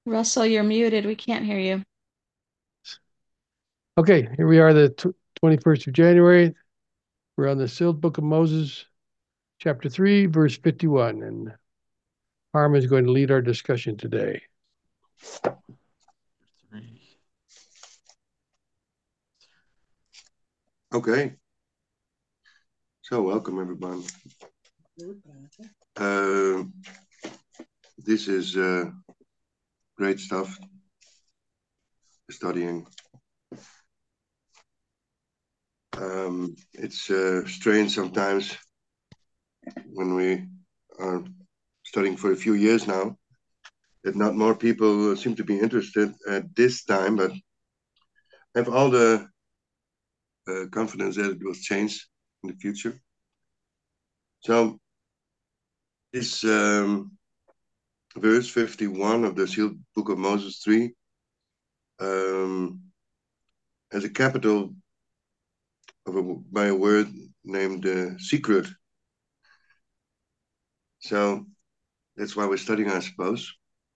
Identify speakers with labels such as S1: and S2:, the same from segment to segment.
S1: Russell, you're muted. We can't hear you.
S2: Okay, here we are, the 21st of January. We're on the sealed book of Moses, chapter 3, verse 51. And Harm is going to lead our discussion today.
S3: Okay, so welcome everyone. Uh, this is great stuff, studying. It's strange sometimes when we are studying for a few years now that not more people seem to be interested at this time, but I have all the confidence that it will change in the future. So this verse 51 of the sealed book of Moses 3 has a capital by a word named secret. So that's why we're studying, I suppose,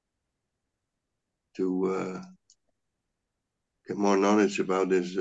S3: to get more knowledge about this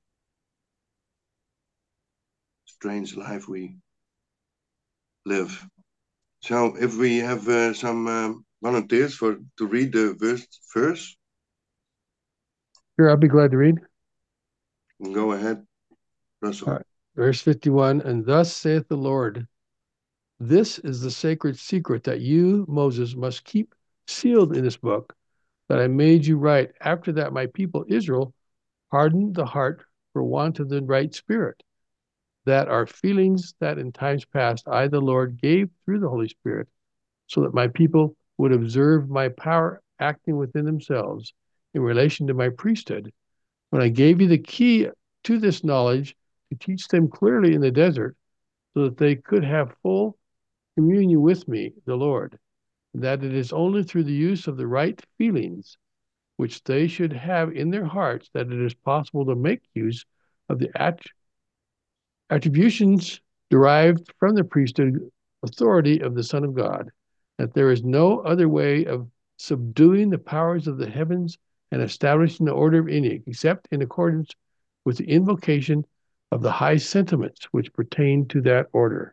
S3: strange life we live. So if we have some volunteers to read the verse first,
S2: Sure, I'll be glad to read.
S3: go ahead, Russell.
S2: All right. Verse 51. And thus saith the Lord, this is the sacred secret that you, Moses, must keep sealed in this book that I made you write after that my people Israel hardened the heart for want of the right spirit, that are feelings that in times past I, the Lord, gave through the Holy Spirit, so that my people would observe my power acting within themselves in relation to my priesthood. When I gave you the key to this knowledge to teach them clearly in the desert, so that they could have full communion with me, the Lord, and that it is only through the use of the right feelings which they should have in their hearts that it is possible to make use of the attributions derived from the priesthood authority of the Son of God, that there is no other way of subduing the powers of the heavens and establishing the order of Enoch, except in accordance with the invocation of the high sentiments which pertain to that order.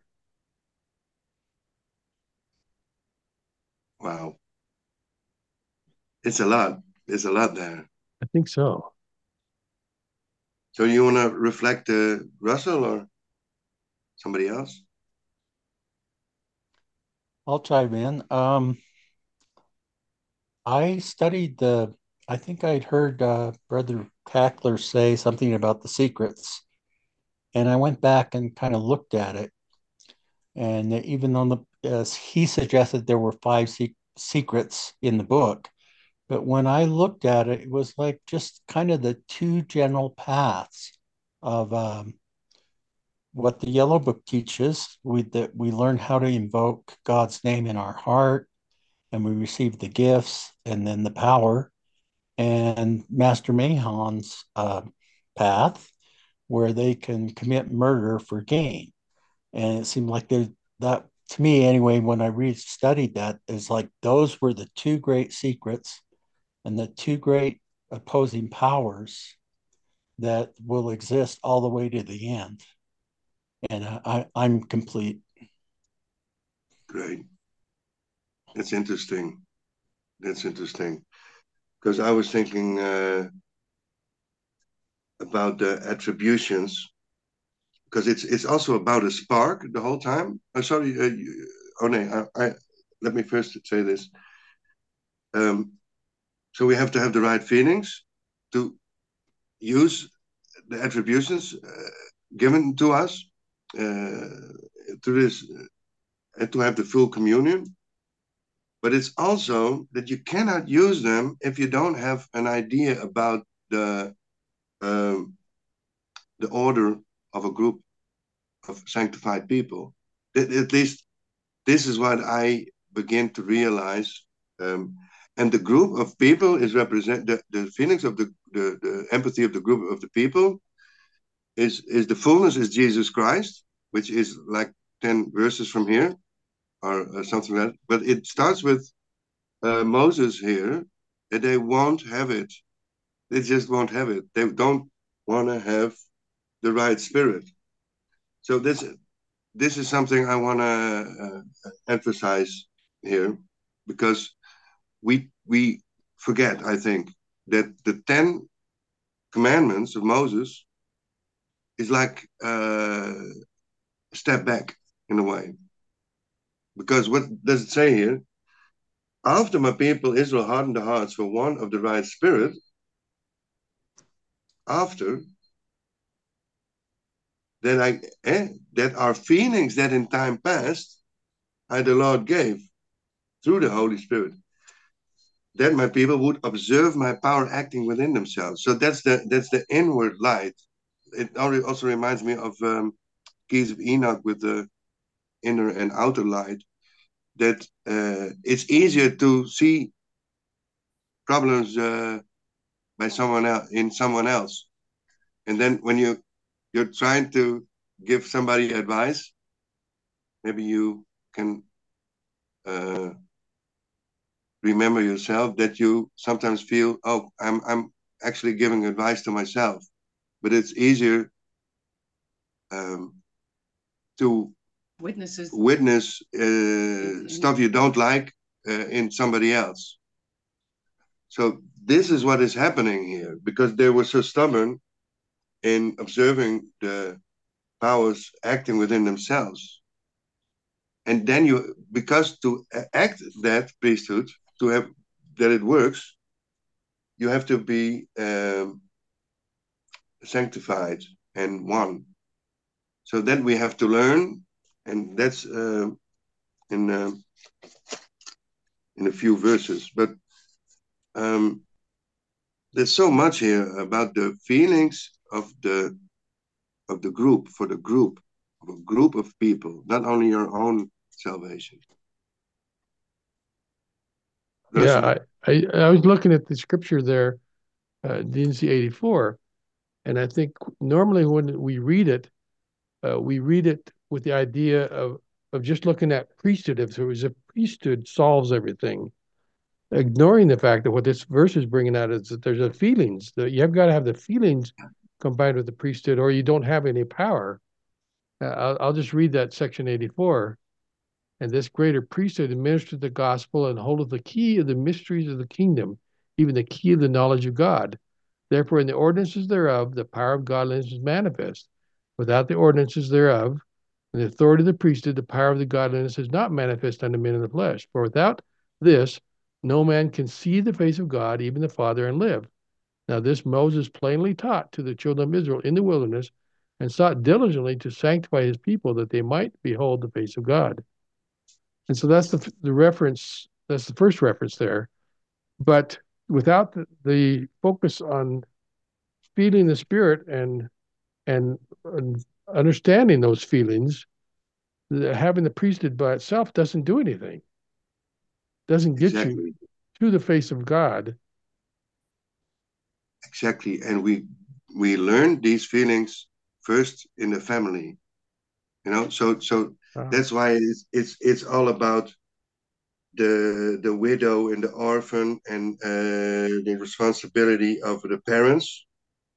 S3: Wow, it's a lot. There's a lot there.
S2: I think so.
S3: So you want to reflect, Russell, or somebody else?
S4: I'll chime in. I studied I think I'd heard Brother Tackler say something about the secrets, and I went back and kind of looked at it. And even though as he suggested there were five secrets in the book, but when I looked at it, it was like just kind of the two general paths of what the Yellow Book teaches. That we learn how to invoke God's name in our heart, and we receive the gifts and then the power, and Master Mahon's path, where they can commit murder for gain. And it seemed like that to me anyway, when I studied that, is like those were the two great secrets and the two great opposing powers that will exist all the way to the end. And I'm complete.
S3: Great. That's interesting. That's interesting. Because I was thinking about the attributions, because it's also about a spark the whole time. Sorry, oh no, let me first say this. Um, so we have to have the right feelings to use the attributions given to us to this and to have the full communion. But it's also that you cannot use them if you don't have an idea about um, the order of a group of sanctified people. At least this is what I begin to realize. Um, and the group of people is represent the feelings of the empathy of the group of the people is the fullness is Jesus Christ, which is like 10 verses from here or something like that. But it starts with Moses here that they won't have it. They just won't have it. They don't want to have the right spirit. So this is something I want to emphasize here, because we forget, I think, that the 10 commandments of Moses is like a step back in a way. Because what does it say here? After my people Israel hardened their hearts for want of the right spirit, after that our feelings that in time past the Lord gave through the Holy Spirit, that my people would observe my power acting within themselves. So that's the inward light. It also reminds me of Keys of Enoch with the inner and outer light. That it's easier to see problems by someone else, in someone else, and then when you're trying to give somebody advice, maybe you can remember yourself that you sometimes feel, oh, I'm actually giving advice to myself, but it's easier to witness stuff you don't like in somebody else. So this is what is happening here, because they were so stubborn in observing the powers acting within themselves. And then because to act that priesthood, to have that it works, you have to be sanctified and one. So then we have to learn, and that's in a few verses. But there's so much here about the feelings of the group, for the group, of a group of people, not only your own salvation.
S2: Yeah, I was looking at the scripture there, D&C 84, and I think normally when we read it with the idea of just looking at priesthood. If there was a priesthood solves everything, ignoring the fact that what this verse is bringing out is that there's a feelings, that you have got to have the feelings combined with the priesthood, or you don't have any power. I'll just read that section 84. And this greater priesthood administered the gospel and holdeth the key of the mysteries of the kingdom, even the key of the knowledge of God. Therefore, in the ordinances thereof, the power of godliness is manifest. Without the ordinances thereof, and the authority of the priesthood, the power of the godliness is not manifest unto men in the flesh. For without this, no man can see the face of God, even the Father, and live. Now this Moses plainly taught to the children of Israel in the wilderness, and sought diligently to sanctify his people, that they might behold the face of God. And so that's the reference. That's the first reference there. But without the focus on feeling the Spirit and understanding those feelings, having the priesthood by itself doesn't do anything. Doesn't get
S3: exactly.
S2: you to the face of God.
S3: Exactly, and we learn these feelings first in the family, So that's why it's all about the widow and the orphan, and the responsibility of the parents,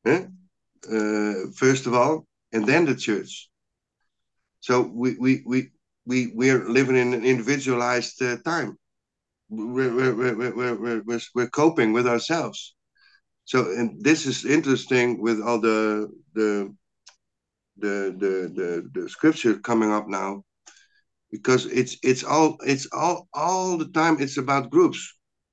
S3: first of all, and then the church. So we're living in an individualized time. We're coping with ourselves. So, and this is interesting with all the scripture coming up now, because it's all the time it's about groups.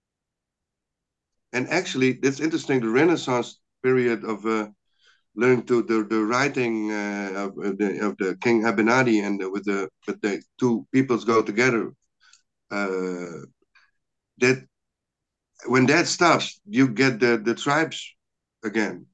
S3: And actually, it's interesting, the Renaissance period of learning to the writing of the King Abinadi, and with the two peoples go together. That when that stops, you get the tribes again.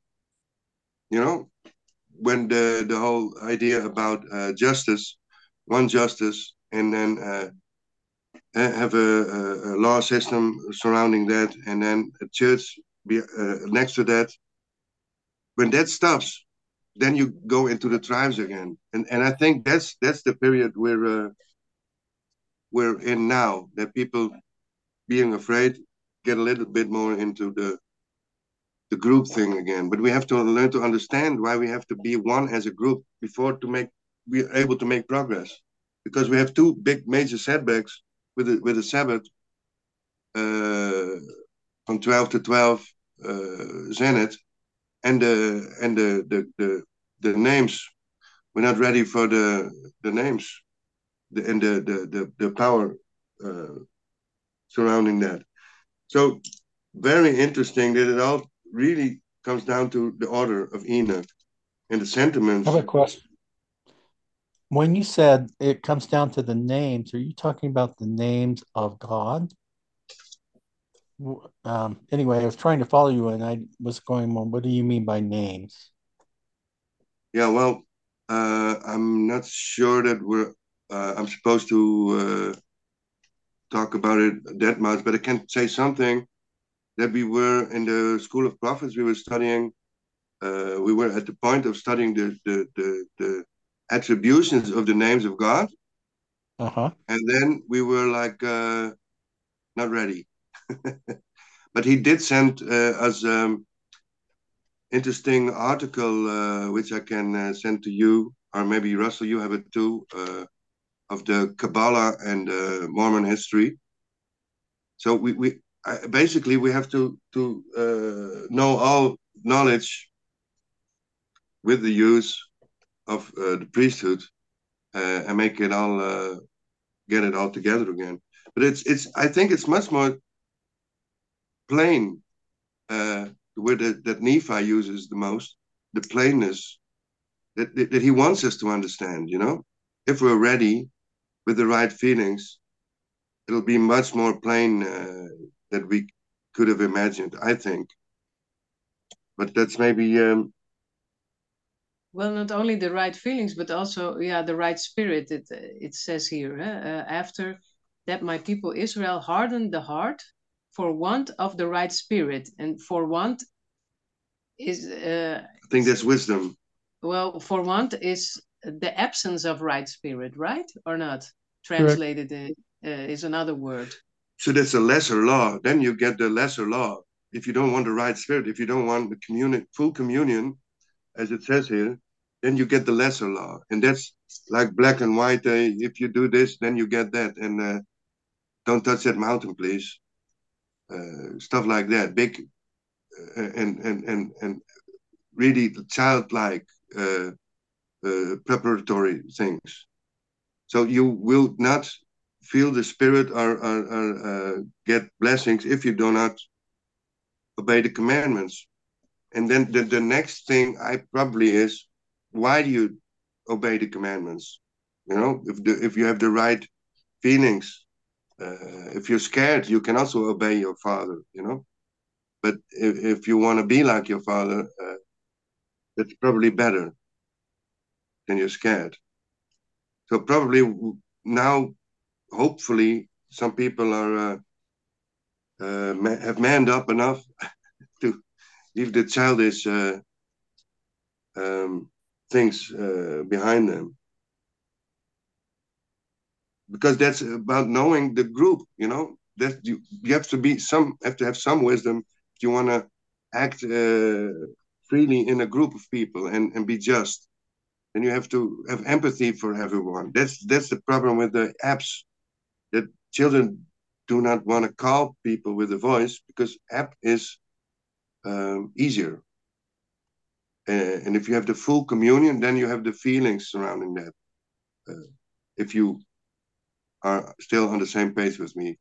S3: When the whole idea about justice, one justice, and then have a law system surrounding that, and then a church next to that. When that stops, then you go into the tribes again, and I think that's the period we're in now. That people being afraid get a little bit more into the group thing again. But we have to learn to understand why we have to be one as a group before be able to make progress. Because we have two big major setbacks with the Sabbath from 12 to 12 Zenith, and the names. We're not ready for the names and the power surrounding that. So very interesting that it all really comes down to the order of Enoch and the sentiments.
S4: I have a question. When you said it comes down to the names, are you talking about the names of God? Anyway, I was trying to follow you and I was going, well, what do you mean by names?
S3: Yeah, well, I'm not sure that I'm supposed to talk about it that much, but I can say something that we were in the School of Prophets. We were studying. We were at the point of studying the attributions of the names of God, and then we were like not ready. But he did send us interesting article which I can send to you, or maybe Russell, you have it too, of the Kabbalah and Mormon history. So basically we have to know all knowledge with the use of the priesthood and make it all get it all together again. But I think it's much more plain. The word that Nephi uses the most, the plainness that he wants us to understand, if we're ready with the right feelings, it'll be much more plain than we could have imagined, I think. But that's maybe
S5: well, not only the right feelings, but also the right spirit. It says here, after that my people Israel hardened the heart for want of the right spirit, and for want is
S3: I think that's wisdom.
S5: Well, for want is the absence of right spirit, right? Or not? Translated is another word.
S3: So that's a lesser law. Then you get the lesser law. If you don't want the right spirit, if you don't want the full communion, as it says here, then you get the lesser law. And that's like black and white. If you do this, then you get that. And don't touch that mountain, please. Stuff like that. Big and really childlike preparatory things. So you will not feel the spirit or get blessings if you do not obey the commandments. And then the next thing I probably is, why do you obey the commandments? If you have the right feelings, if you're scared, you can also obey your father. But if you want to be like your father, that's probably better than you're scared. So probably now, hopefully, some people are have manned up enough to leave the childish things behind them, because that's about knowing the group. That you have to have some wisdom if you want to act freely in a group of people and be just. Then you have to have empathy for everyone. That's the problem with the apps, that children do not want to call people with a voice because app is easier. And if you have the full communion, then you have the feelings surrounding that. If you are still on the same page with me,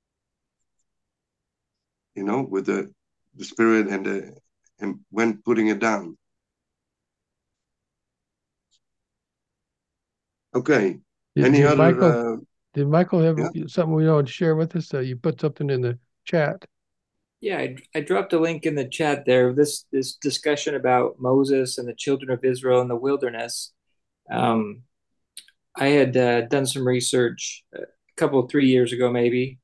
S3: with the spirit and when putting it down. Okay. Any other?
S2: Did Michael have something we want to share with us? You put something in the chat.
S6: Yeah, I dropped a link in the chat there. This discussion about Moses and the children of Israel in the wilderness. I had done some research a 3 years ago, maybe.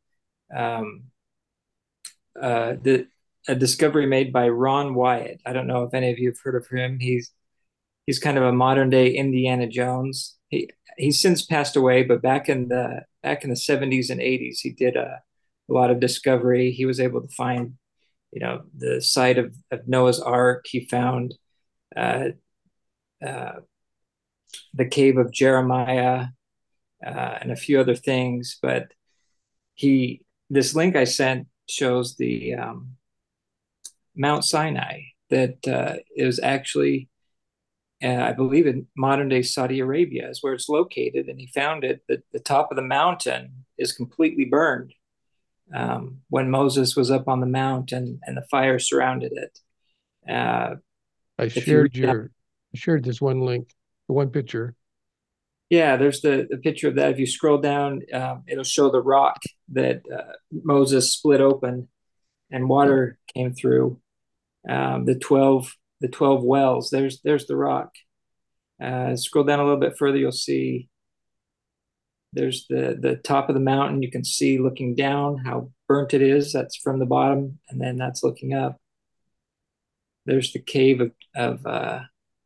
S6: A discovery made by Ron Wyatt. I don't know if any of you have heard of him. He's kind of a modern day Indiana Jones. He's since passed away, but back in the 70s and 80s, he did a a lot of discovery. He was able to find, the site of Noah's Ark. He found uh, uh, the cave of Jeremiah and a few other things. But this link I sent shows the Mount Sinai that is actually, I believe, in modern day Saudi Arabia is where it's located. And he found it that the top of the mountain is completely burned when Moses was up on the mount and the fire surrounded it.
S2: I
S6: if you read
S2: shared this one link, the one picture.
S6: Yeah, there's the picture of that. If you scroll down, it'll show the rock that Moses split open and water came through. The 12 wells. There's the rock. Scroll down a little bit further, you'll see there's the top of the mountain. You can see looking down how burnt it is. That's from the bottom, and then that's looking up. There's the cave of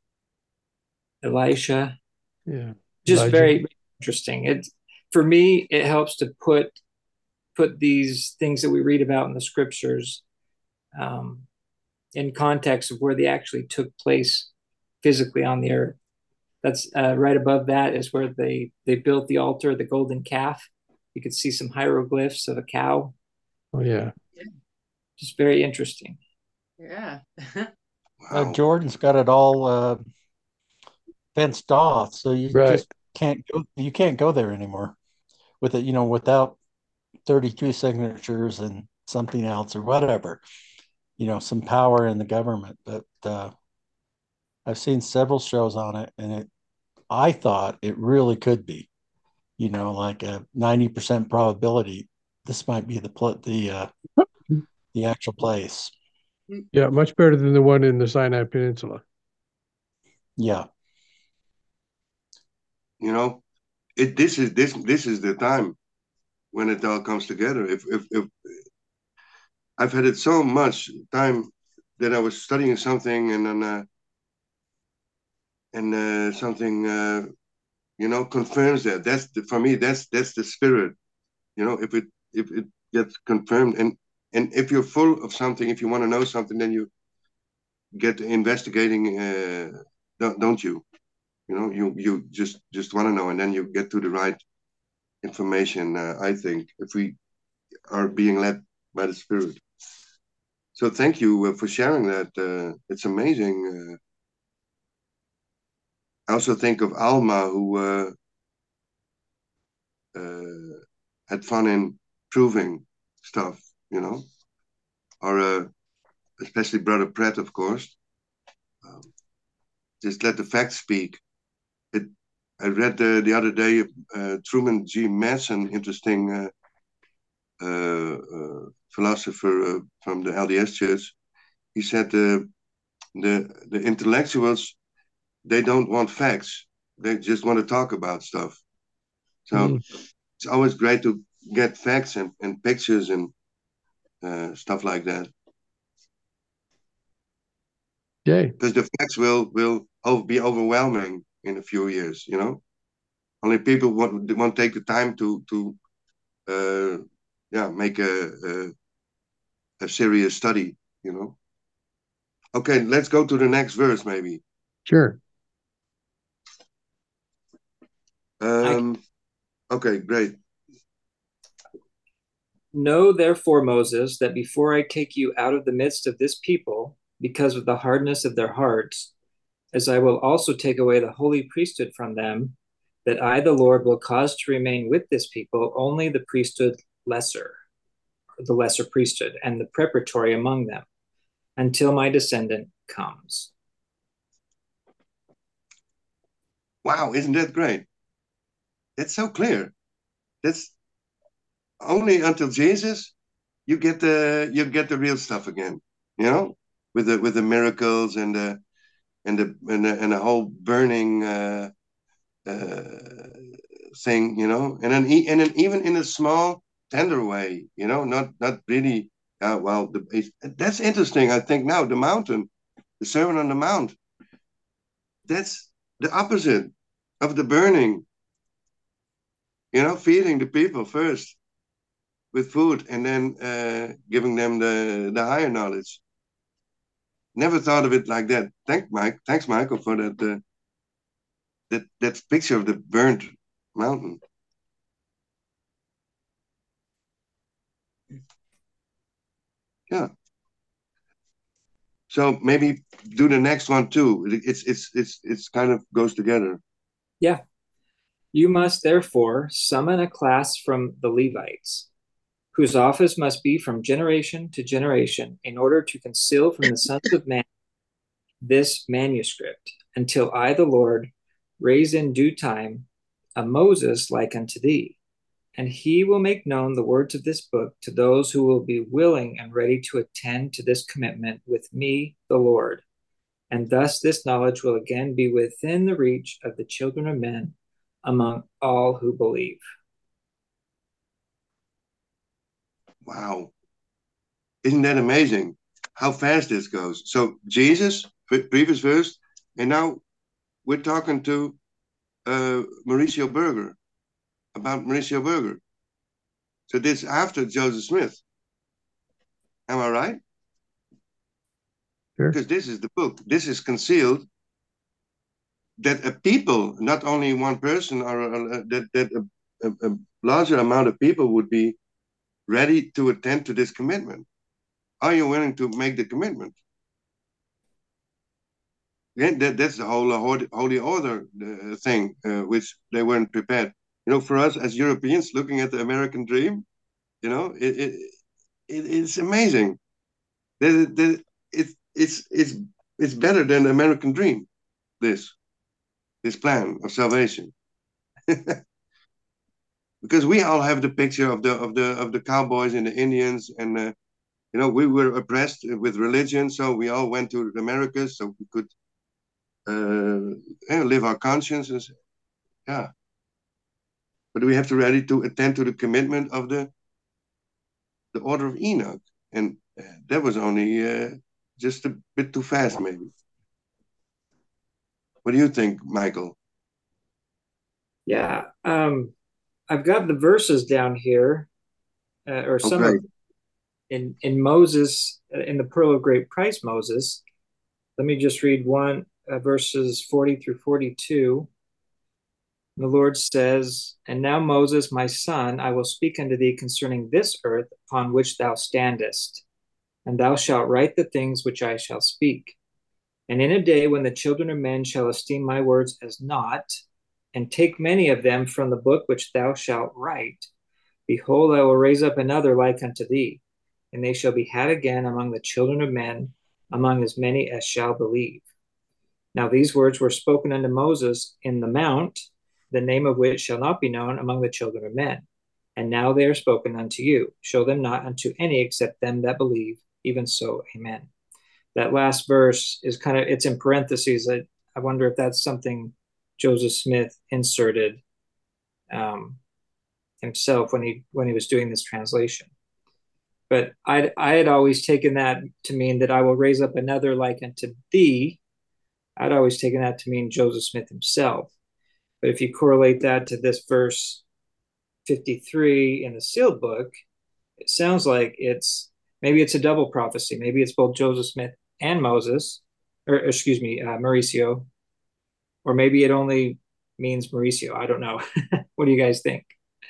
S6: Elisha.
S2: Yeah.
S6: Just
S2: Elijah.
S6: very interesting. For me, it helps to put these things that we read about in the scriptures in context of where they actually took place physically on the earth. That's right above that is where they built the altar, the golden calf. You could see some hieroglyphs of a cow.
S2: Oh yeah.
S6: Just very interesting.
S5: Yeah.
S3: Wow.
S4: Jordan's got it all fenced off, so you
S2: Right.
S4: just can't go. You can't go there anymore with it. Without 32 signatures and something else or whatever. Some power in the government. But I've seen several shows on it, and I thought it really could be, like a 90% probability this might be the actual place.
S2: Yeah, much better than the one in the Sinai Peninsula.
S4: Yeah.
S3: This is the time when it all comes together. If I've had it so much time that I was studying something and then something confirms that. For me that's the spirit. If it gets confirmed, and if you're full of something, if you want to know something, then you get investigating, don't you? You just want to know, and then you get to the right information. I think if we are being led by the spirit. So thank you for sharing that. It's amazing. I also think of Alma, who had fun in proving stuff, or especially Brother Pratt, of course. Just let the facts speak. I read the other day Truman G. Madsen, interesting philosopher from the LDS Church. He said the intellectuals, they don't want facts. They just want to talk about stuff. So it's always great to get facts and pictures and stuff like that.
S2: Yay.
S3: Because the facts will be overwhelming in a few years. Only people won't take the time to make a serious study. Okay, let's go to the next verse, maybe.
S2: Sure.
S3: Okay, great.
S6: Know therefore, Moses, that before I take you out of the midst of this people, because of the hardness of their hearts, as I will also take away the holy priesthood from them, that I, the Lord, will cause to remain with this people only the priesthood lesser, the lesser priesthood, and the preparatory among them, until my descendant comes.
S3: Wow, isn't that great? It's so clear. That's only until Jesus you get the real stuff again. With the miracles and the whole burning thing. And then even in a small tender way. Not really. Well, that's interesting. I think now the mountain, the Sermon on the Mount. That's the opposite of the burning. Feeding the people first. with food and then giving them the higher knowledge. Never thought of it like that. Thanks, Michael, for that picture of the burnt mountain. Yeah. So maybe do the next one too. It's kind of goes together.
S6: Yeah. You must therefore summon a class from the Levites, whose office must be from generation to generation, in order to conceal from the sons of man this manuscript, until I, the Lord, raise in due time a Moses like unto thee. And he will make known the words of this book to those who will be willing and ready to attend to this commitment with me, the Lord. And thus this knowledge will again be within the reach of the children of men among all who believe.
S3: Wow. Isn't that amazing how fast this goes? So Jesus, previous verse, and now we're talking to Mauricio Berger, about Mauricio Berger. So this after Joseph Smith. Am I right?
S2: Sure.
S3: Because this is the book. This is concealed that a people, not only one person, or that a larger amount of people would be ready to attend to this commitment. Are you willing to make the commitment? Again, that's the whole holy order thing, which they weren't prepared. For us as Europeans looking at the American dream, it's amazing. It's better than the American dream. This plan of salvation, because we all have the picture of the cowboys and the Indians, and we were oppressed with religion, so we all went to the Americas so we could live our consciences. Yeah. But we have to ready to attend to the commitment of the order of Enoch. And that was only just a bit too fast, maybe. What do you think, Michael?
S6: Yeah, I've got the verses down here, or some
S3: Okay.
S6: of in Moses, in the Pearl of Great Price, Moses. Let me just read verses 40 through 42. The Lord says, "And now, Moses, my son, I will speak unto thee concerning this earth upon which thou standest, and thou shalt write the things which I shall speak. And in a day when the children of men shall esteem my words as naught, and take many of them from the book which thou shalt write, behold, I will raise up another like unto thee, and they shall be had again among the children of men, among as many as shall believe. Now these words were spoken unto Moses in the mount, the name of which shall not be known among the children of men. And now they are spoken unto you. Show them not unto any except them that believe. Even so, amen." That last verse is it's in parentheses. I wonder if that's something Joseph Smith inserted himself when he was doing this translation. But I had always taken that to mean that I will raise up another like unto thee. I'd always taken that to mean Joseph Smith himself. But if you correlate that to this verse 53 in the sealed book, it sounds like maybe it's a double prophecy. Maybe it's both Joseph Smith and Moses, or excuse me, Mauricio, or maybe it only means Mauricio. I don't know. What do you guys think?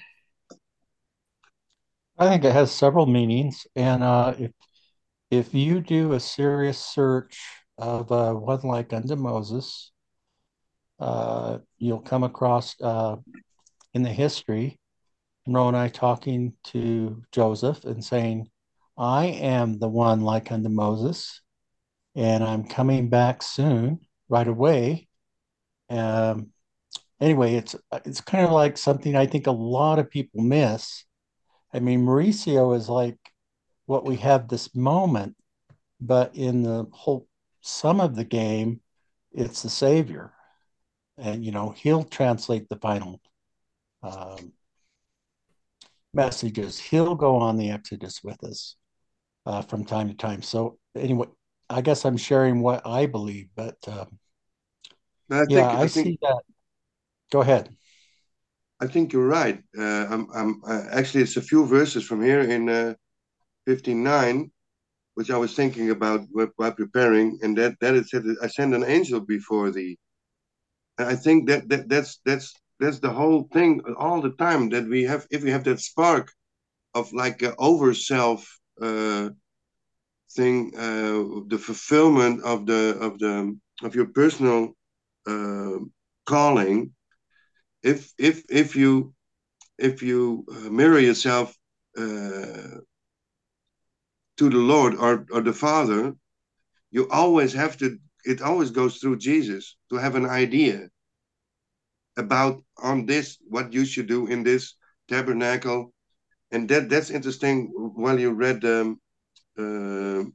S4: I think it has several meanings, and if you do a serious search of one like unto Moses, you'll come across in the history Moroni talking to Joseph and saying, "I am the one like unto Moses, and I'm coming back soon, right away." Um, anyway, it's kind of like something I think a lot of people miss. I mean, Mauricio is like what we have this moment, but in the whole sum of the game, it's the Savior, and he'll translate the final um, messages. He'll go on the Exodus with us from time to time. So anyway, I guess I'm sharing what I believe, but
S3: I
S4: yeah,
S3: think
S4: I
S3: I think
S4: see that. Go ahead.
S3: I think you're right. Actually, it's a few verses from here in 59, which I was thinking about while preparing, and that it said, "I send an angel before thee." And I think that's the whole thing all the time, that we have, if we have that spark of like a over self thing, the fulfillment of your personal uh, calling. If you mirror yourself to the Lord, or the Father, you always have to. It always goes through Jesus to have an idea about on this what you should do in this tabernacle, and that's interesting. While you read uh,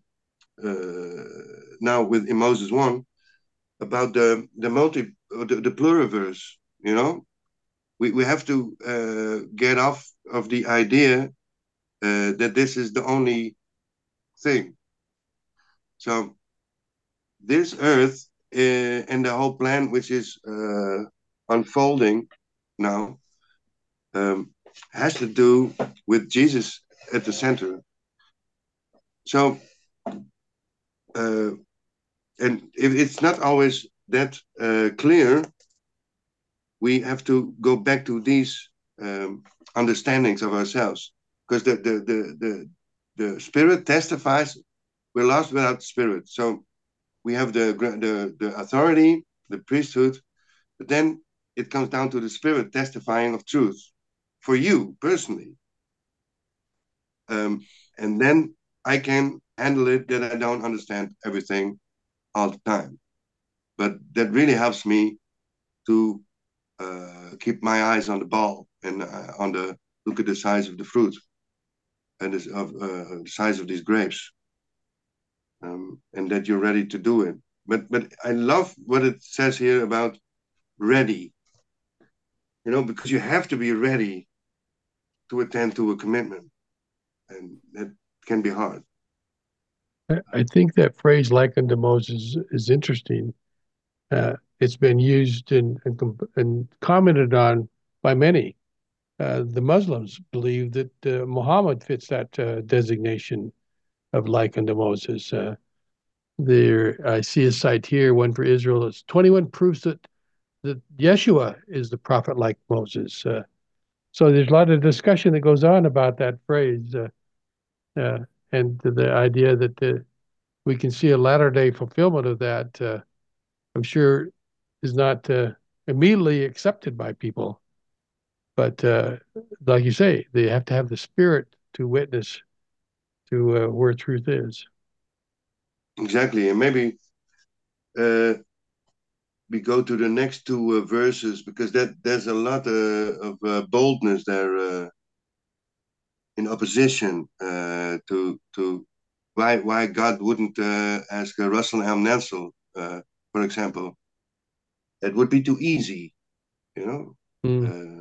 S3: now with in Moses 1 about the pluriverse, we have to get off of the idea that this is the only thing. So this earth and the whole plan, which is unfolding now, has to do with Jesus at the center. So, and if it's not always that clear, we have to go back to these understandings of ourselves, because the Spirit testifies. We're lost without Spirit. So we have the authority, the priesthood, but then it comes down to the Spirit testifying of truth for you personally. And then I can handle it that I don't understand everything all the time. But that really helps me to keep my eyes on the ball and look at the size of the fruit and the size of these grapes, and that you're ready to do it. But I love what it says here about ready, because you have to be ready to attend to a commitment, and that can be hard.
S2: I think that phrase "like unto Moses" is interesting. It's been used and commented on by many. The Muslims believe that Muhammad fits that designation of like unto Moses. I see a site here, one for Israel. It's 21 proofs that Yeshua is the prophet like Moses. So there's a lot of discussion that goes on about that phrase, uh, and the idea that we can see a latter day fulfillment of that. I'm sure is not immediately accepted by people, but like you say, they have to have the Spirit to witness to where truth is.
S3: Exactly, and maybe we go to the next two verses, because there's a lot of boldness there in opposition to why God wouldn't ask Russell M. Nelson, for example. It would be too easy, you know.
S2: Mm.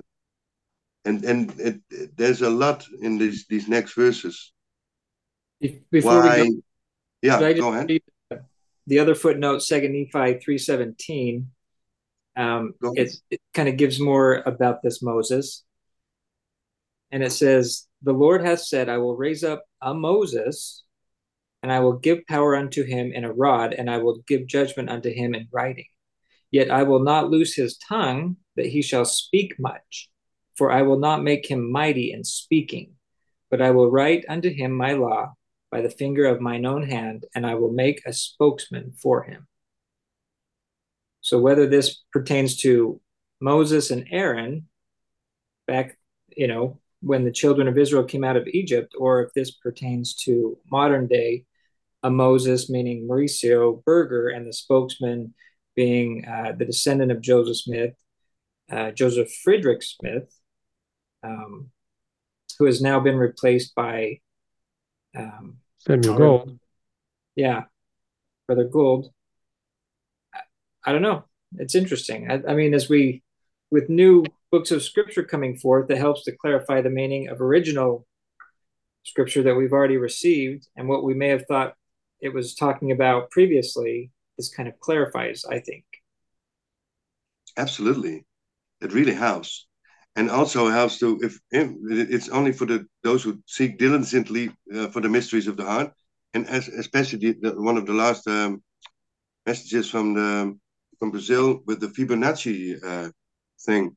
S3: There's a lot in these next verses.
S6: Before we go,
S3: Why? Yeah,
S6: could I just
S3: go ahead.
S6: read the other footnote, 2 Nephi 3:17?
S3: Go ahead.
S6: It kind of gives more about this Moses. And it says, "The Lord hath said, I will raise up a Moses, and I will give power unto him in a rod, and I will give judgment unto him in writing. Yet I will not loose his tongue, that he shall speak much. For I will not make him mighty in speaking, but I will write unto him my law by the finger of mine own hand, and I will make a spokesman for him." So whether this pertains to Moses and Aaron back, when the children of Israel came out of Egypt, or if this pertains to modern day, a Moses, meaning Mauricio Berger, and the spokesman being the descendant of Joseph Smith, Joseph Frederick Smith, who has now been replaced by
S2: Samuel Gold.
S6: Yeah, Brother Gould. I don't know. It's interesting. I mean, with new books of scripture coming forth, it helps to clarify the meaning of original scripture that we've already received, and what we may have thought it was talking about previously. This kind of clarifies, I think.
S3: Absolutely, it really helps. and also helps to, if it's only for those who seek diligently for the mysteries of the heart, and especially one of the last messages from Brazil with the Fibonacci thing.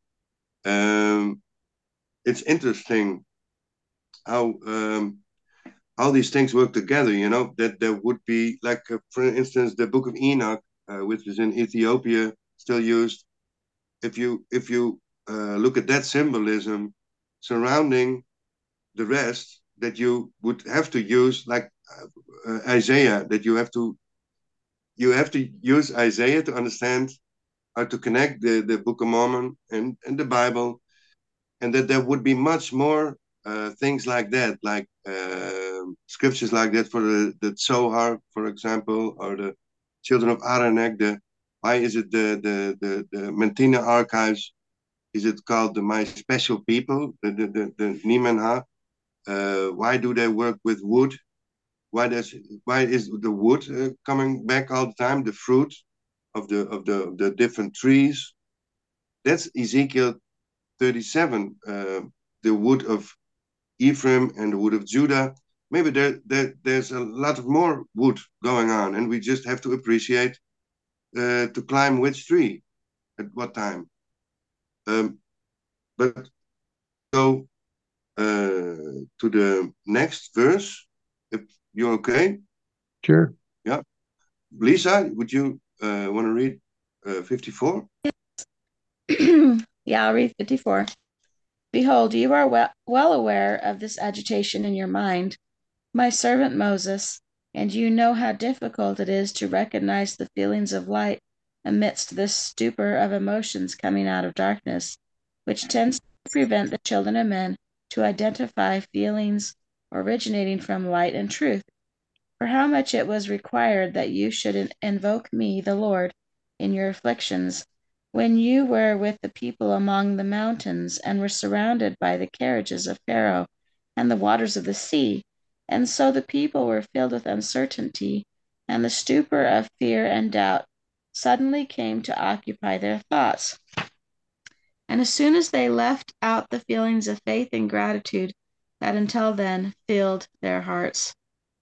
S3: It's interesting how all these things work together. You know, that there would be like, for instance, the Book of Enoch, which is in Ethiopia, still used. If you look at that symbolism surrounding the rest, that you would have to use, like Isaiah, that you have to use Isaiah to understand how to connect the Book of Mormon and the Bible, and that there would be much more things like that, like scriptures like that for the Zohar, for example, or the Children of Aramaic. Why is it the Mentina archives? Is it called the My Special People, the Nimenha? Why do they work with wood? Why is the wood coming back all the time? The fruit of the different trees. That's Ezekiel 37. The wood of Ephraim and the wood of Judah. Maybe there's a lot of more wood going on, and we just have to appreciate to climb which tree at what time. But go to the next verse, if you're okay.
S2: Sure.
S3: Yeah. Lisa, would you want to read 54?
S1: Yeah, I'll read 54. Behold, you are well aware of this agitation in your mind, my servant Moses, and you know how difficult it is to recognize the feelings of light amidst this stupor of emotions coming out of darkness, which tends to prevent the children of men to identify feelings originating from light and truth. For how much it was required that you should invoke me, the Lord, in your afflictions, when you were with the people among the mountains, and were surrounded by the carriages of Pharaoh and the waters of the sea. And so the people were filled with uncertainty, and the stupor of fear and doubt suddenly came to occupy their thoughts. And as soon as they left out the feelings of faith and gratitude that until then filled their hearts.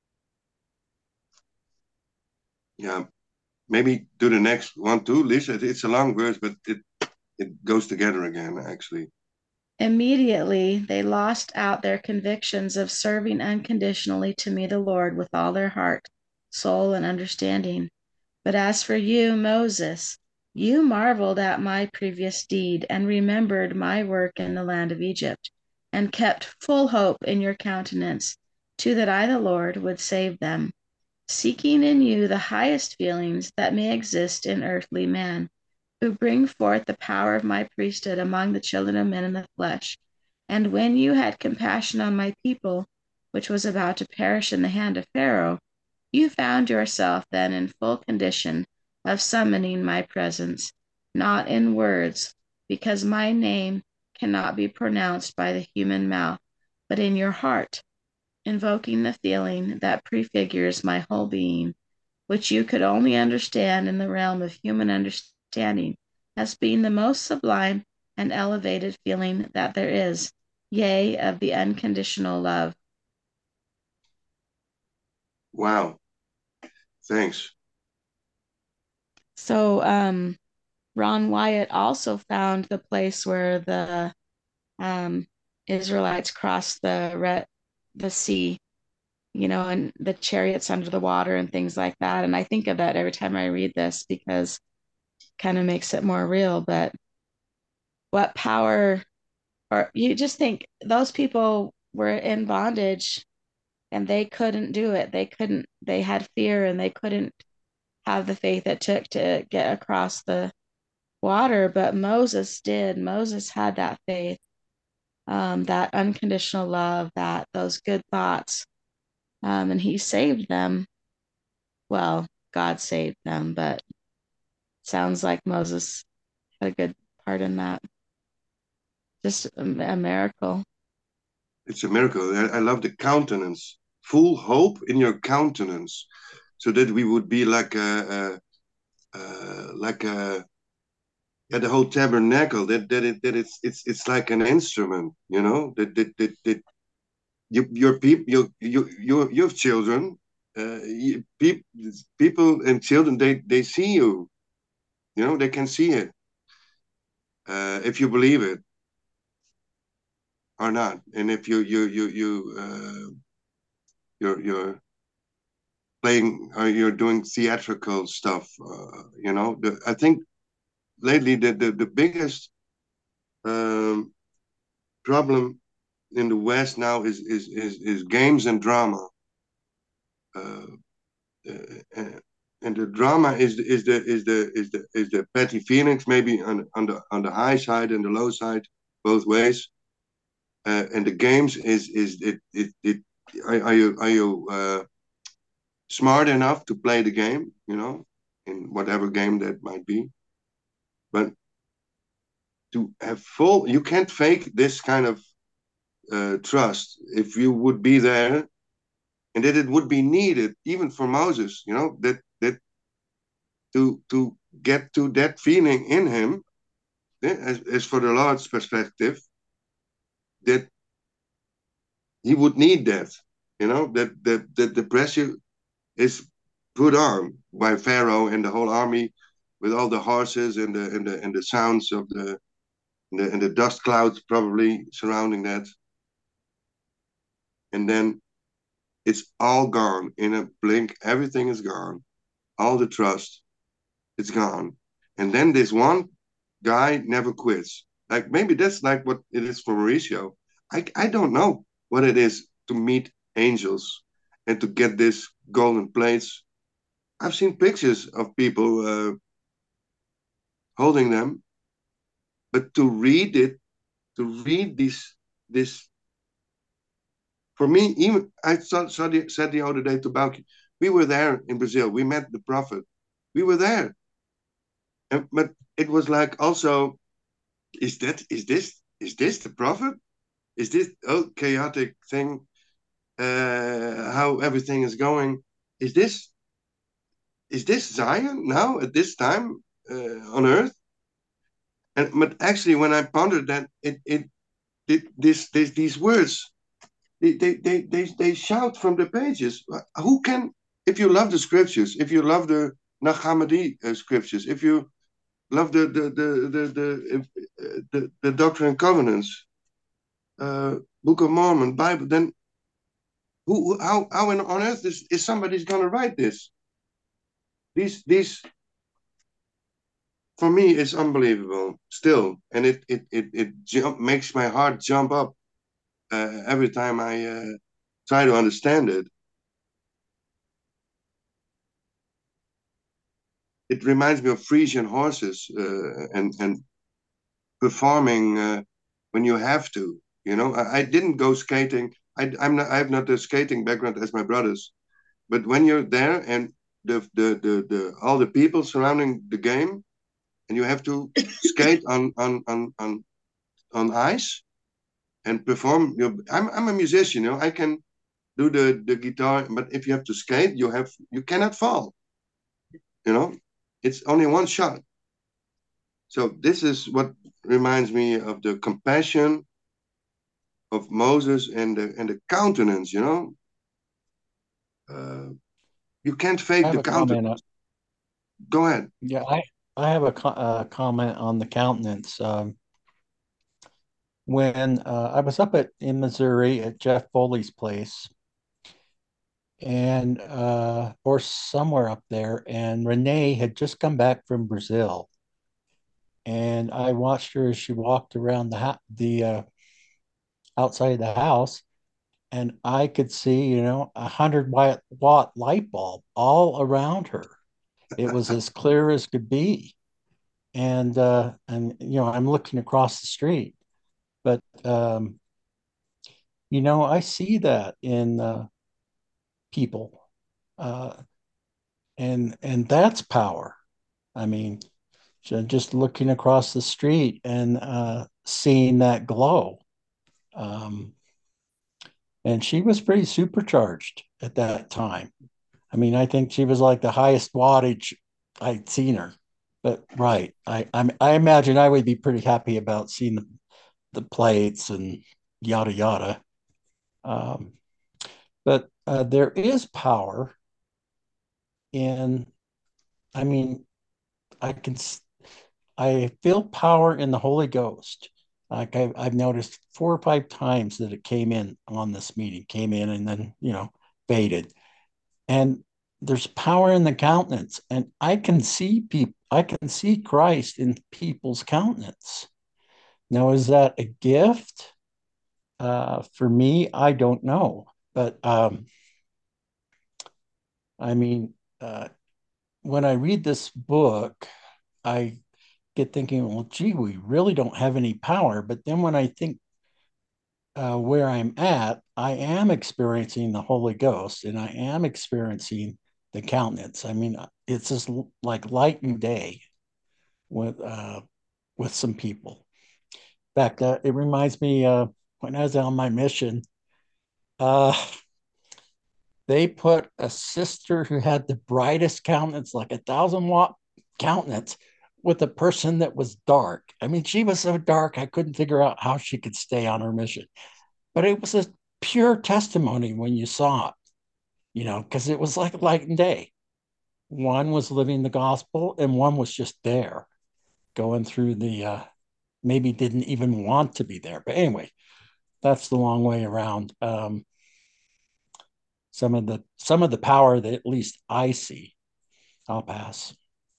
S3: Yeah. Maybe do the next one too, Lisa. It's a long verse, but it goes together again, actually.
S1: Immediately they lost out their convictions of serving unconditionally to me, the Lord, with all their heart, soul, and understanding. But as for you, Moses, you marveled at my previous deed, and remembered my work in the land of Egypt, and kept full hope in your countenance, to that I, the Lord, would save them, seeking in you the highest feelings that may exist in earthly man, who bring forth the power of my priesthood among the children of men in the flesh. And when you had compassion on my people, which was about to perish in the hand of Pharaoh, you found yourself then in full condition of summoning my presence, not in words, because my name cannot be pronounced by the human mouth, but in your heart, invoking the feeling that prefigures my whole being, which you could only understand in the realm of human understanding as being the most sublime and elevated feeling that there is, yea, of the unconditional love.
S3: Wow. Thanks.
S1: So Ron Wyatt also found the place where the Israelites crossed the sea, and the chariots under the water and things like that. And I think of that every time I read this because it kind of makes it more real. But what power, or you just think those people were in bondage and they couldn't do it. They had fear and they couldn't have the faith it took to get across the water, but Moses did. Moses had that faith, that unconditional love, those good thoughts, and he saved them. Well, God saved them, but sounds like Moses had a good part in that. Just a miracle.
S3: It's a miracle. I love the countenance. Full hope in your countenance, so that we would be like a yeah, the whole tabernacle, it's like an instrument, you know, that your people, you have children, people and children, they see you, you know, they can see it, if you believe it or not, and if you're playing or you're doing theatrical stuff, you know, I think lately the biggest um, problem in the West now is games and drama. Uh, and the drama is the petty feelings, maybe on the high side and the low side, both ways. And the games is are you smart enough to play the game, you know, in whatever game that might be. But to have full, you can't fake this kind of trust if you would be there, and that it would be needed even for Moses, you know, that to get to that feeling in him, as for the Lord's perspective, that he would need that, you know, that the pressure is put on by Pharaoh and the whole army with all the horses and the sounds of the dust clouds probably surrounding that, and then it's all gone in a blink. Everything is gone. All the trust, it's gone. And then this one guy never quits. Like maybe that's like what it is for Mauricio. I don't know what it is to meet angels and to get this golden plates. I've seen pictures of people holding them, but to read it, to read this for me, even said the other day to Balki, we were there in Brazil. We met the prophet. We were there, but it was like also, is this the prophet? Is this chaotic thing? How everything is going? Is this Zion now at this time on earth? And but actually, when I pondered that, these words they shout from the pages. Who can, if you love the scriptures, if you love the Nag Hammadi scriptures, if you love the Doctrine and Covenants, Book of Mormon, Bible, then how on earth is somebody's going to write this? These for me is unbelievable still, and it makes my heart jump up every time I try to understand it. It reminds me of Frisian horses and performing when you have to. You know, I didn't go skating. I have not the skating background as my brothers, but when you're there and the all the people surrounding the game, and you have to skate on ice and perform. I'm a musician. You know, I can do the guitar, but if you have to skate, you cannot fall. You know, it's only one shot. So this is what reminds me of the compassion of Moses and the countenance. You know, uh, you can't
S4: I
S3: fake
S4: have
S3: the
S4: a comment.
S3: countenance. Go ahead.
S4: Yeah, I have a comment on the countenance. When I was up in Missouri at Jeff Foley's place, and or somewhere up there, and Renee had just come back from Brazil, and I watched her as she walked around the outside of the house, and I could see, 100-watt light bulb all around her. It was as clear as could be, and I'm looking across the street, but I see that in people, uh, and that's power. I mean, just looking across the street and seeing that glow. Um, and she was pretty supercharged at that time. I mean, I think she was like the highest wattage I'd seen her. But right, I imagine I would be pretty happy about seeing the plates and yada yada. Um, but there is power in. I mean, I can I feel power in the Holy Ghost. Like I've noticed 4 or 5 times that it came in on this meeting, came in and then faded. And there's power in the countenance, and I can see people. I can see Christ in people's countenance. Now, is that a gift? For me, I don't know. But I mean, when I read this book, I get thinking, well, gee, we really don't have any power. But then when I think where I'm at, I am experiencing the Holy Ghost and I am experiencing the countenance. I mean, it's just like light and day with some people. In fact, it reminds me when I was on my mission, uh, they put a sister who had the brightest countenance, like 1,000 watt countenance, with a person that was dark. I mean, she was so dark, I couldn't figure out how she could stay on her mission. But it was a pure testimony when you saw it, because it was like light and day. One was living the gospel, and one was just there, going through maybe didn't even want to be there. But anyway, that's the long way around. Some of the power that at least I see. I'll pass.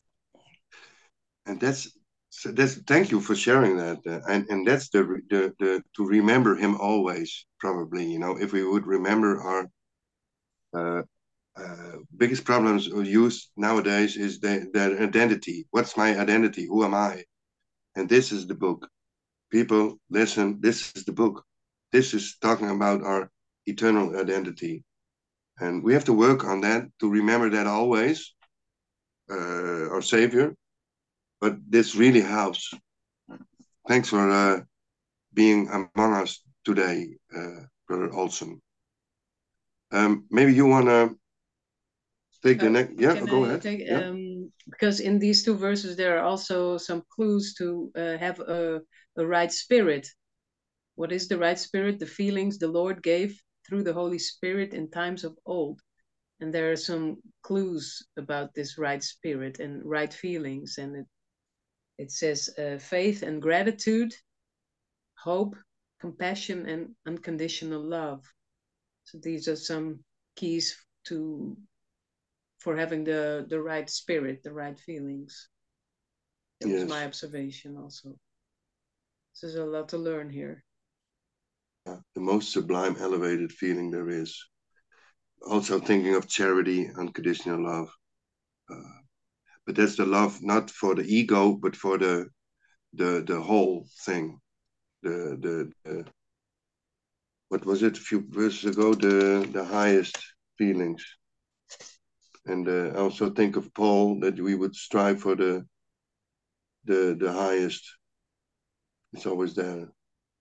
S3: And that's thank you for sharing that. And that's the to remember him always, probably, if we would remember our uh, biggest problems used nowadays is their identity. What's my identity? Who am I? And this is the book. People, listen, this is the book. This is talking about our eternal identity. And we have to work on that to remember that always, our Savior. But this really helps. Thanks for being among us today, Brother Olson. Maybe you want to take the next. Yeah, go ahead.
S5: Because in these two verses, there are also some clues to have a right spirit. What is the right spirit? The feelings the Lord gave through the Holy Spirit in times of old. And there are some clues about this right spirit and right feelings. And it says faith and gratitude, hope, compassion, and unconditional love. So these are some keys for having the right spirit, the right feelings. That was my observation also. So there's a lot to learn here.
S3: The most sublime, elevated feeling there is. Also thinking of charity, unconditional love. But that's the love not for the ego, but for the whole thing. The what was it a few verses ago? The highest feelings. And I also think of Paul, that we would strive for the highest. It's always there.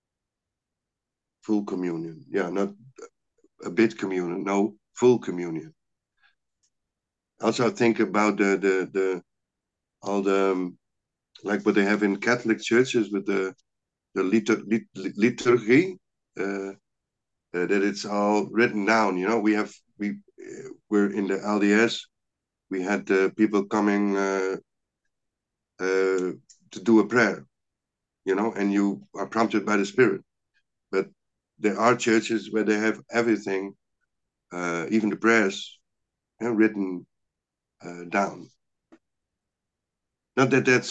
S3: Full communion. Yeah, not a bit communion. No, full communion. Also, I think about all the like what they have in Catholic churches with the liturgy. That it's all written down. We're in the LDS. We had people coming to do a prayer, and you are prompted by the Spirit. But there are churches where they have everything, even the prayers, written down. Not that that's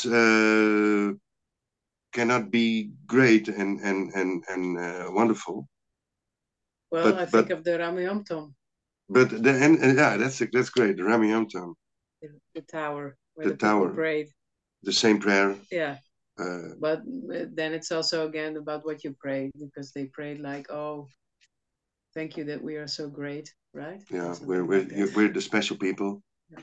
S3: cannot be great and wonderful.
S5: Well, I think of the Ramyomtom.
S3: But yeah, that's great. The Ramyomtom.
S5: The tower where the people prayed.
S3: The same prayer.
S5: Yeah. But then it's also again about what you prayed, because they prayed like, "Oh, thank you that we are so great," right?
S3: Yeah, we're the special people. Yeah.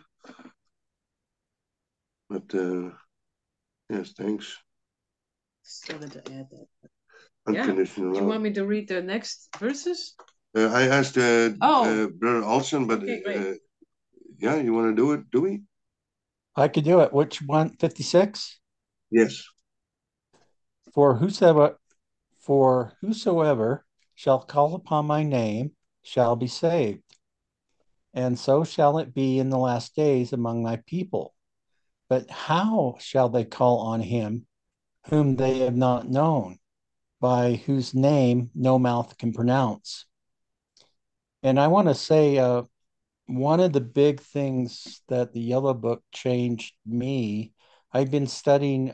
S3: But yes, thanks.
S5: Still had to add that.
S3: Unconditional love.
S5: Do you want me to read the next verses?
S3: I asked Brother Olson, but
S5: okay,
S3: yeah, you want to do it? Do we?
S4: I could do it. Which one? 56?
S3: Yes.
S4: For whosoever shall call upon my name shall be saved. And so shall it be in the last days among my people. But how shall they call on him whom they have not known, by whose name no mouth can pronounce? And I want to say, one of the big things that the Yellow Book changed me, I've been studying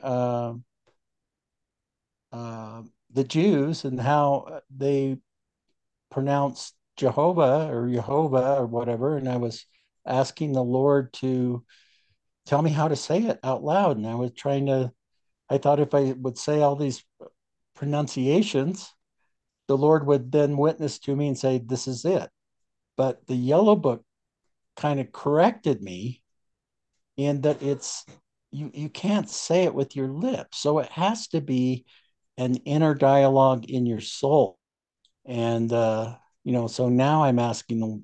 S4: the Jews and how they pronounce Jehovah or whatever. And I was asking the Lord to tell me how to say it out loud. And I thought if I would say all these pronunciations, the Lord would then witness to me and say, this is it. But the Yellow Book kind of corrected me in that you can't say it with your lips. So it has to be an inner dialogue in your soul. And so now I'm asking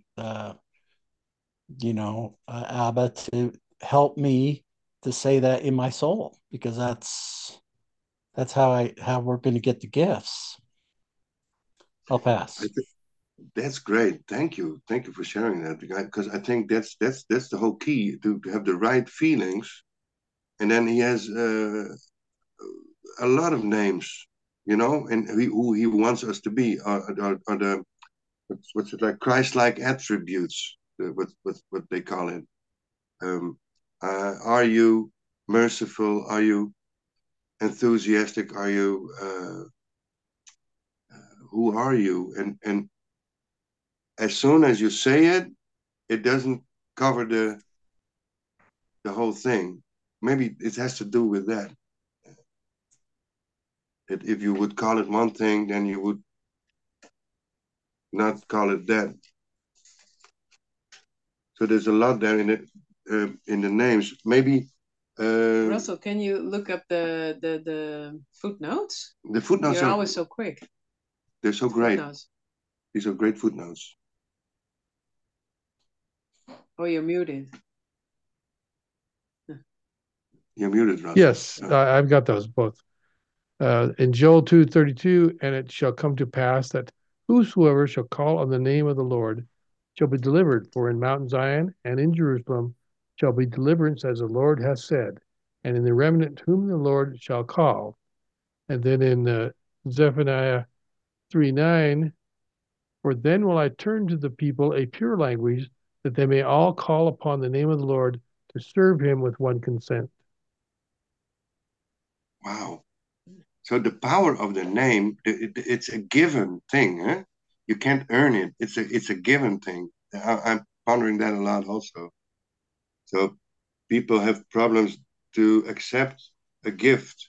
S4: Abba to help me to say that in my soul, because that's how we're going to get the gifts. I'll pass.
S3: That's great. Thank you. Thank you for sharing that, because I think that's the whole key to have the right feelings. And then he has a lot of names, and who he wants us to be, are the what's it like, Christ-like attributes, what they call it. Are you merciful? Are you enthusiastic? Are you who are you? And as soon as you say it, it doesn't cover the whole thing. Maybe it has to do with that. That if you would call it one thing, then you would not call it that. So there's a lot there in the names. Maybe
S5: Russell, can you look up the footnotes?
S3: the footnotes
S5: You're always so quick.
S3: They're so great.
S5: Footnotes.
S3: These are great footnotes.
S5: Oh, you're muted.
S3: You're muted, Russell.
S2: Yes, I've got those both. In Joel 2:32, and it shall come to pass that whosoever shall call on the name of the Lord shall be delivered. For in Mount Zion and in Jerusalem shall be deliverance, as the Lord hath said, and in the remnant whom the Lord shall call. And then in Zephaniah 3:9, for then will I turn to the people a pure language, that they may all call upon the name of the Lord to serve him with one consent.
S3: Wow. So the power of the name, it's a given thing. Huh? You can't earn it. It's a given thing. I'm pondering that a lot also. So people have problems to accept a gift,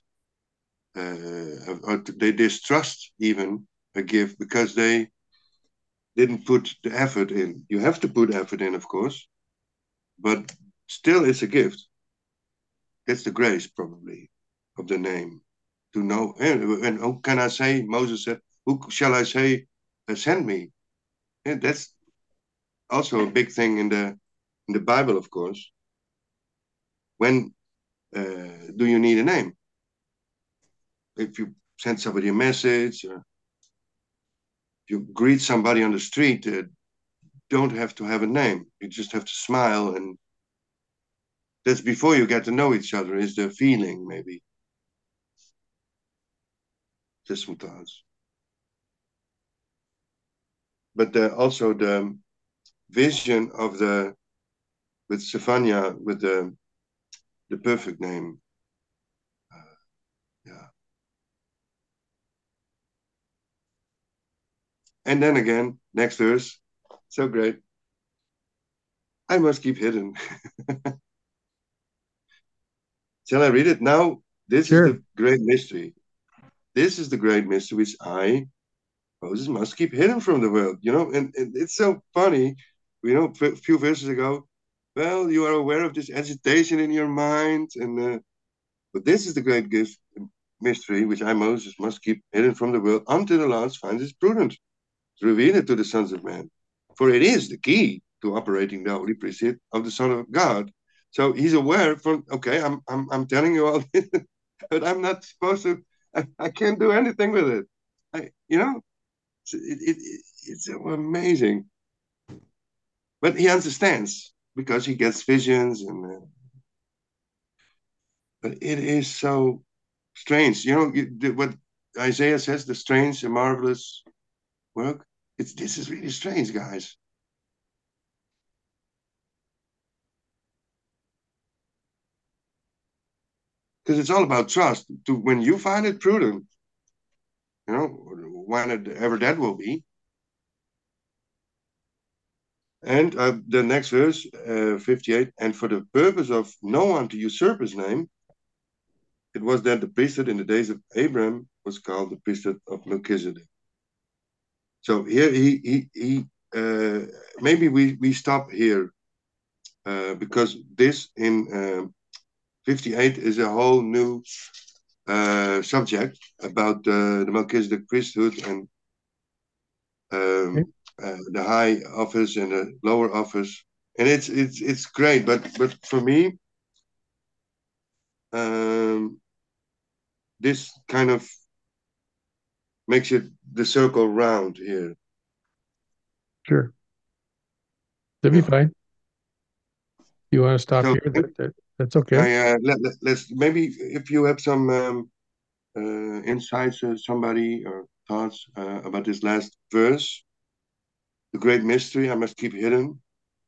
S3: or they distrust even a gift because they didn't put the effort in. You have to put effort in, of course, but still it's a gift. That's the grace, probably, of the name. To know, and who can I say? Moses said, who shall I say sent me? And that's also a big thing in the Bible, of course. When do you need a name? If you send somebody a message, or if you greet somebody on the street, don't have to have a name. You just have to smile, and that's before you get to know each other. Is the feeling, maybe? Just some thoughts. But also the vision of with Stefania, with the perfect name. Yeah. And then again, next verse, so great. I must keep hidden. Shall I read it now? This
S2: Sure.
S3: is the great mystery. This is the great mystery which Moses, must keep hidden from the world. And it's so funny. A few verses ago, well, you are aware of this agitation in your mind, but this is the great gift, mystery which Moses, must keep hidden from the world until the last finds it prudent to reveal it to the sons of men. For it is the key to operating the holy priesthood of the Son of God. So he's aware from, okay, I'm telling you all this, but I'm not supposed to, I can't do anything with it. It's amazing. But he understands because he gets visions but it is so strange. What Isaiah says, the strange and marvelous work. This is really strange, guys. Because it's all about trust. When you find it prudent, whenever that will be. And the next verse, 58, and for the purpose of no one to usurp his name, it was that the priesthood in the days of Abraham was called the priesthood of Melchizedek. So here maybe we stop here because this in 58 is a whole new subject about the Melchizedek priesthood and the high office and the lower office, and it's great. But for me, this kind of makes it the circle round here.
S2: Sure. That'd be fine. You want to stop here? That's okay.
S3: Let's maybe if you have some insights or somebody or thoughts about this last verse, the great mystery I must keep hidden.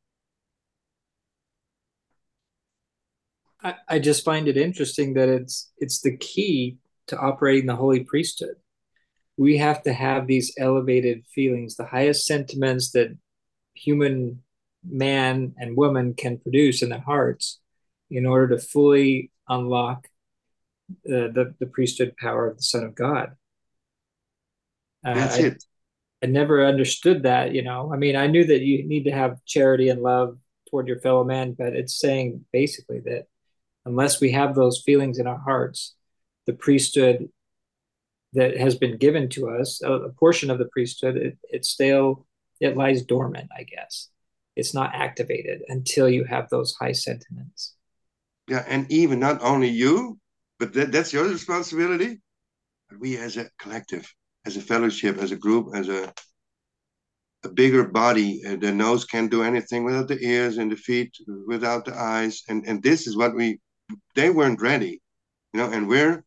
S6: I just find it interesting that it's the key to operating the holy priesthood. We have to have these elevated feelings, the highest sentiments that human man and woman can produce in their hearts in order to fully unlock the priesthood power of the Son of God.
S3: That's it.
S6: I never understood that, I mean, I knew that you need to have charity and love toward your fellow man, but it's saying basically that unless we have those feelings in our hearts, the priesthood that has been given to us, a portion of the priesthood, it lies dormant, I guess. It's not activated until you have those high sentiments.
S3: Yeah, and even not only you, but that's your responsibility. But we as a collective, as a fellowship, as a group, as a bigger body. The nose can't do anything without the ears, and the feet without the eyes. And this is what they weren't ready, and we're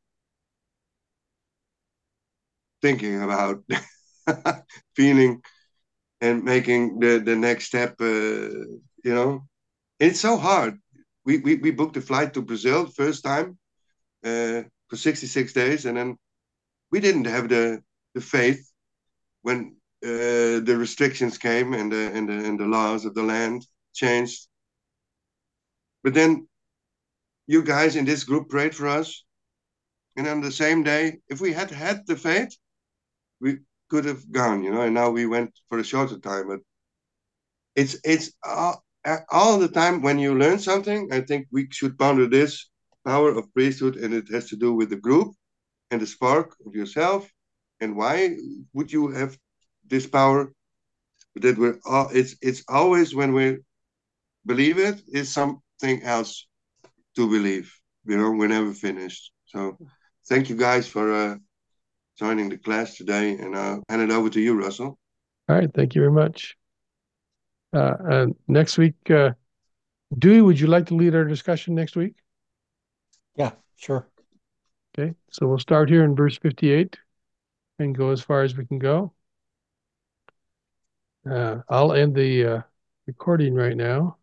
S3: thinking about feeling and making the next step. It's so hard. We booked a flight to Brazil first time for 66 days, and then we didn't have the faith when the restrictions came and the laws of the land changed. But then you guys in this group prayed for us, and on the same day, if we had had the faith, we could have gone, and now we went for a shorter time. But it's all the time when you learn something, I think we should ponder this power of priesthood, and it has to do with the group and the spark of yourself. And why would you have this power? That it's always when we believe it is something else to believe. We're never finished. So thank you guys for joining the class today, and I'll hand it over to you, Russell.
S2: All right, thank you very much. And next week, Dewey, would you like to lead our discussion next week?
S4: Yeah, sure.
S2: Okay, so we'll start here in verse 58 and go as far as we can go. I'll end the recording right now.